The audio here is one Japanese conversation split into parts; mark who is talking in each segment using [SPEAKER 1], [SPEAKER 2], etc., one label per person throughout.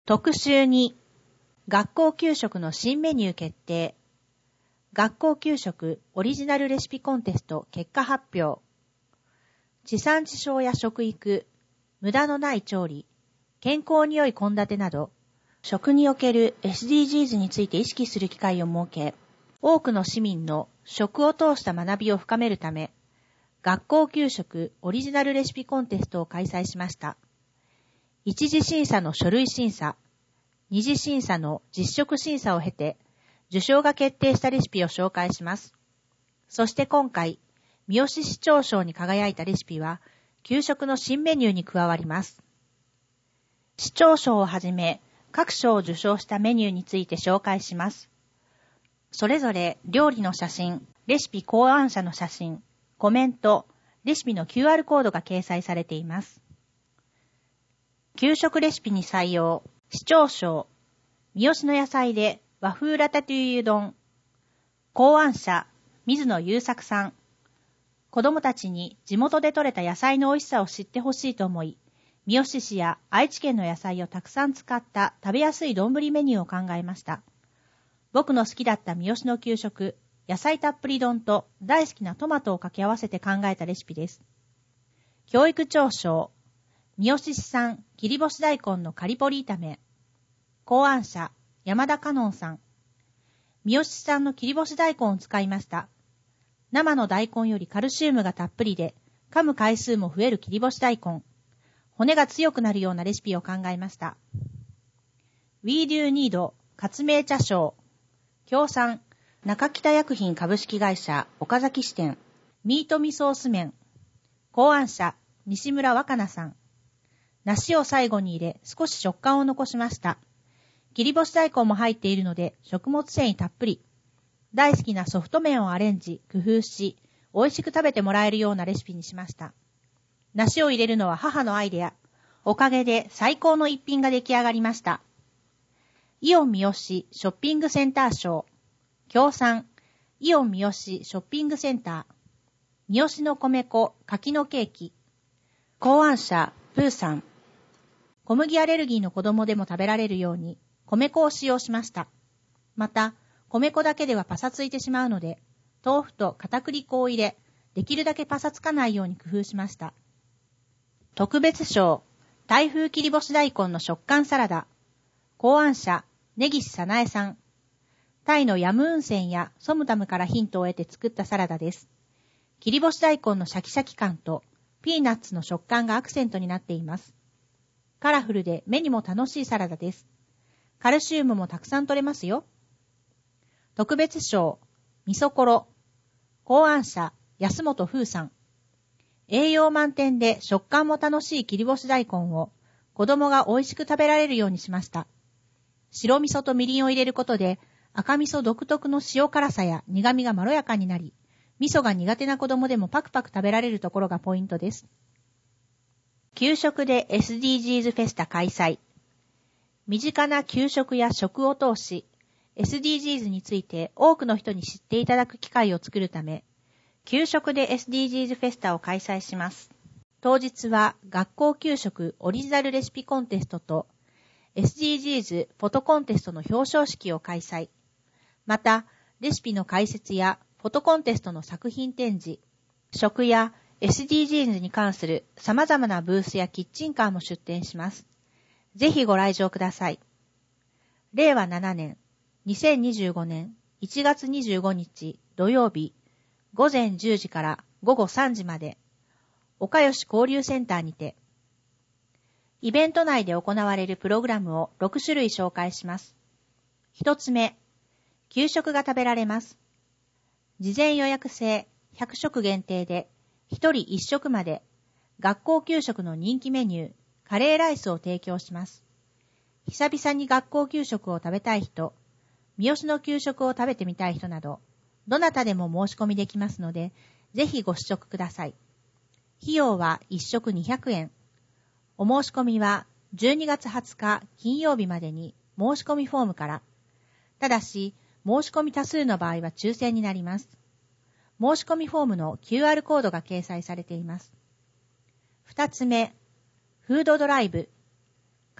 [SPEAKER 1] 特集2、学校給食の新メニュー決定。学校給食オリジナルレシピコンテスト結果発表。地産地消や食育、無駄のない調理、健康に良い献立など、食における SDGs について意識する機会を設け、多くの市民の食を通した学びを深めるため、学校給食オリジナルレシピコンテストを開催しました。一次審査の書類審査、二次審査の実食審査を経て、受賞が決定したレシピを紹介します。そして今回、三好市長賞に輝いたレシピは、給食の新メニューに加わります。市長賞をはじめ、各賞を受賞したメニューについて紹介します。それぞれ料理の写真、レシピ考案者の写真、コメント、レシピの QR コードが掲載されています。給食レシピに採用、市長賞、三好の野菜で和風ラタトゥイユ丼。考案者、水野優作さん。子どもたちに地元で採れた野菜の美味しさを知ってほしいと思い、三好市や愛知県の野菜をたくさん使った食べやすい丼メニューを考えました。僕の好きだった三好の給食、野菜たっぷり丼と大好きなトマトを掛け合わせて考えたレシピです。教育長賞、三好市産切り干し大根のカリポリ炒め。考案者、山田香音さん。三好市産の切り干し大根を使いました。生の大根よりカルシウムがたっぷりで、噛む回数も増える切り干し大根。骨が強くなるようなレシピを考えました。We Do Need 発明茶賞。協賛、中北薬品株式会社岡崎支店。ミートミソース麺。考案者、西村若菜さん。梨を最後に入れ、少し食感を残しました。切り干し大根も入っているので、食物繊維たっぷり。大好きなソフト麺をアレンジ、工夫し、美味しく食べてもらえるようなレシピにしました。梨を入れるのは母のアイデア。おかげで最高の一品が出来上がりました。イオン三好ショッピングセンター賞。協賛、イオン三好ショッピングセンター。三好の米粉、柿のケーキ。考案者、プーさん。小麦アレルギーの子供でも食べられるように、米粉を使用しました。また、米粉だけではパサついてしまうので、豆腐と片栗粉を入れ、できるだけパサつかないように工夫しました。特別賞、タイ風切り干し大根の食感サラダ。考案者、根岸早苗さん。タイのヤムウンセンやソムタムからヒントを得て作ったサラダです。切り干し大根のシャキシャキ感とピーナッツの食感がアクセントになっています。カラフルで目にも楽しいサラダです。カルシウムもたくさん取れますよ。特別賞、味噌コロ。考案者、安本風さん。栄養満点で食感も楽しい切り干し大根を子供が美味しく食べられるようにしました。白味噌とみりんを入れることで赤味噌独特の塩辛さや苦味がまろやかになり、味噌が苦手な子供でもパクパク食べられるところがポイントです。給食で SDGs フェスタ開催。身近な給食や食を通し、SDGs について多くの人に知っていただく機会を作るため、給食で SDGs フェスタを開催します。当日は学校給食オリジナルレシピコンテストと SDGs フォトコンテストの表彰式を開催。また、レシピの解説やフォトコンテストの作品展示、食や SDGs に関する様々なブースやキッチンカーも出展します。ぜひご来場ください。令和7年、2025年1月25日土曜日、午前10時から午後3時まで、岡吉交流センターにて、イベント内で行われるプログラムを6種類紹介します。一つ目、給食が食べられます。事前予約制100食限定で、1人1食まで、学校給食の人気メニュー、カレーライスを提供します。久々に学校給食を食べたい人、三好の給食を食べてみたい人など、どなたでも申し込みできますので、ぜひご試食ください。費用は1食200円。お申し込みは12月20日金曜日までに申し込みフォームから。ただし、申し込み多数の場合は抽選になります。申し込みフォームの QR コードが掲載されています。2つ目、フードドライブ。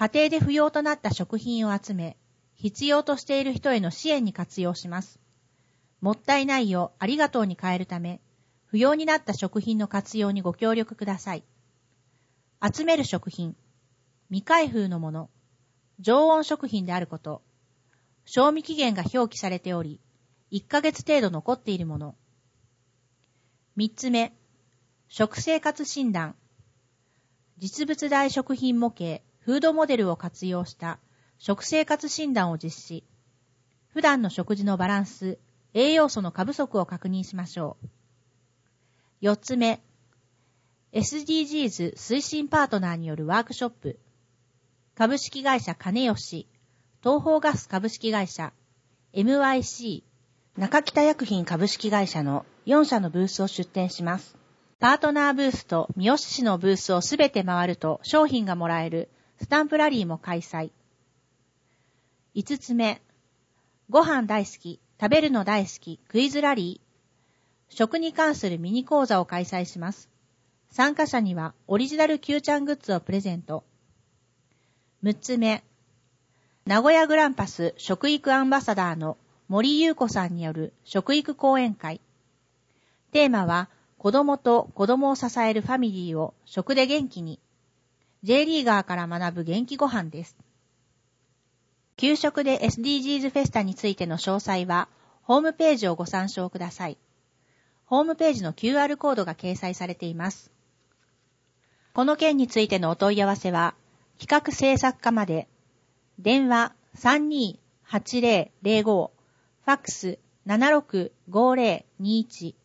[SPEAKER 1] 家庭で不要となった食品を集め、必要としている人への支援に活用します。もったいないをありがとうに変えるため、不要になった食品の活用にご協力ください。集める食品、未開封のもの、常温食品であること、賞味期限が表記されており、1ヶ月程度残っているもの。3つ目、食生活診断。実物大食品模型、フードモデルを活用した食生活診断を実施。普段の食事のバランス、栄養素の過不足を確認しましょう。4つ目、SDGs 推進パートナーによるワークショップ。株式会社金吉、東邦ガス株式会社、MYC、中北薬品株式会社の4社のブースを出展します。パートナーブースと三好市のブースをすべて回ると商品がもらえるスタンプラリーも開催。5つ目、ご飯大好き、食べるの大好き、クイズラリー。食に関するミニ講座を開催します。参加者にはオリジナル Q ちゃんグッズをプレゼント。6つ目、名古屋グランパス食育アンバサダーの森優子さんによる食育講演会。テーマは、子供と子供を支えるファミリーを食で元気に。J リーガーから学ぶ元気ご飯です。給食で SDGs フェスタについての詳細は、ホームページをご参照ください。ホームページの QR コードが掲載されています。この件についてのお問い合わせは、企画制作課まで、電話 328005、ファックス 765021